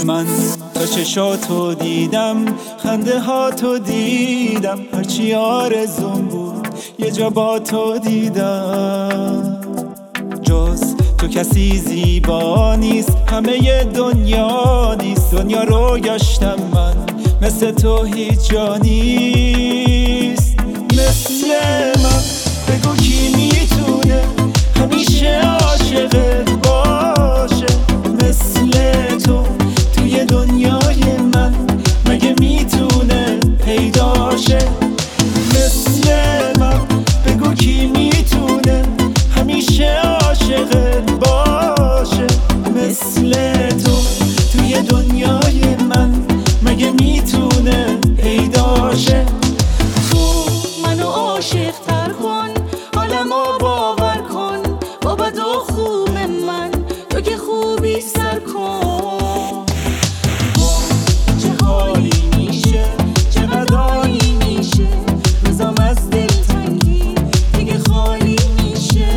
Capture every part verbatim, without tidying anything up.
من تا چشاتو دیدم، خنده هاتو دیدم، هرچی آرزوم بود یه جا با تو دیدم. جز تو کسی زیبا نیست، همه دنیا نیست. دنیا رو گشتم من، مثل تو هیچ جا نیست. مثل من بگو کی میتونه همیشه عاشقت باشه؟ مثل تو توی دنیای من مگه میتونه پیدا شه؟ مثل من بگو کی میتونه همیشه عاشقت باشه؟ مثل تو توی دنیای من مگه میتونه پیدا شه؟ تو منو عاشق تر کن، حالمو باور کن، با بد و خوب من تو که خوبی سر کن. چه حالی میشه، چه غدایی میشه، روزم از دلتنگی دیگه خالی میشه.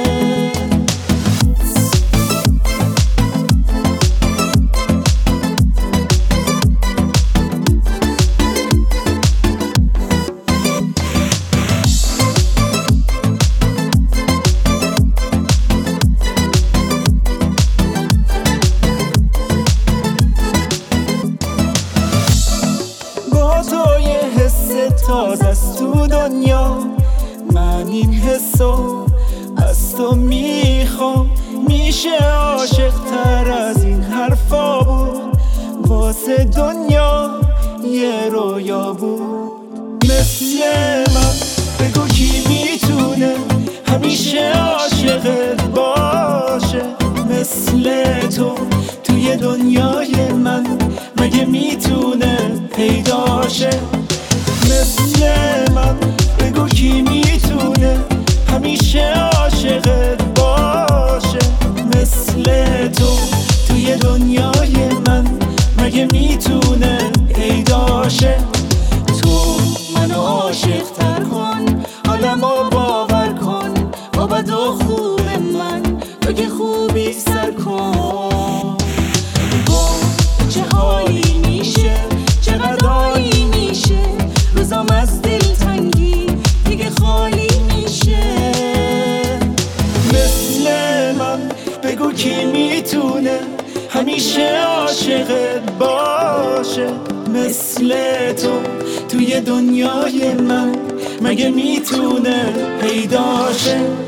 تو یه حس تازه است تو دنیا، من این حسو از تو میخوام. میشه عاشق تر از این حرفا بود، واسه دنیا یه رویا بود. مثل من بگو کی میتونه همیشه عاشقت باشه؟ مثل تو توی دنیای من مگه میتونه پیدا شه؟ مثل من بگو کی میتونه همیشه عاشقت باشه؟ مثل تو توی دنیای من مگه میتونه پیدا شه؟ تو منو عاشق تر کن، حالمو باور کن، با بد و خوب من تو که خوبی سر کن. چه حالی میشه، چه غدایی میشه، روزم از دلتنگی دیگه خالی میشه. مثل من بگو کی میتونه همیشه عاشقت باشه؟ مثل تو توی دنیای من مگه میتونه پیدا شه؟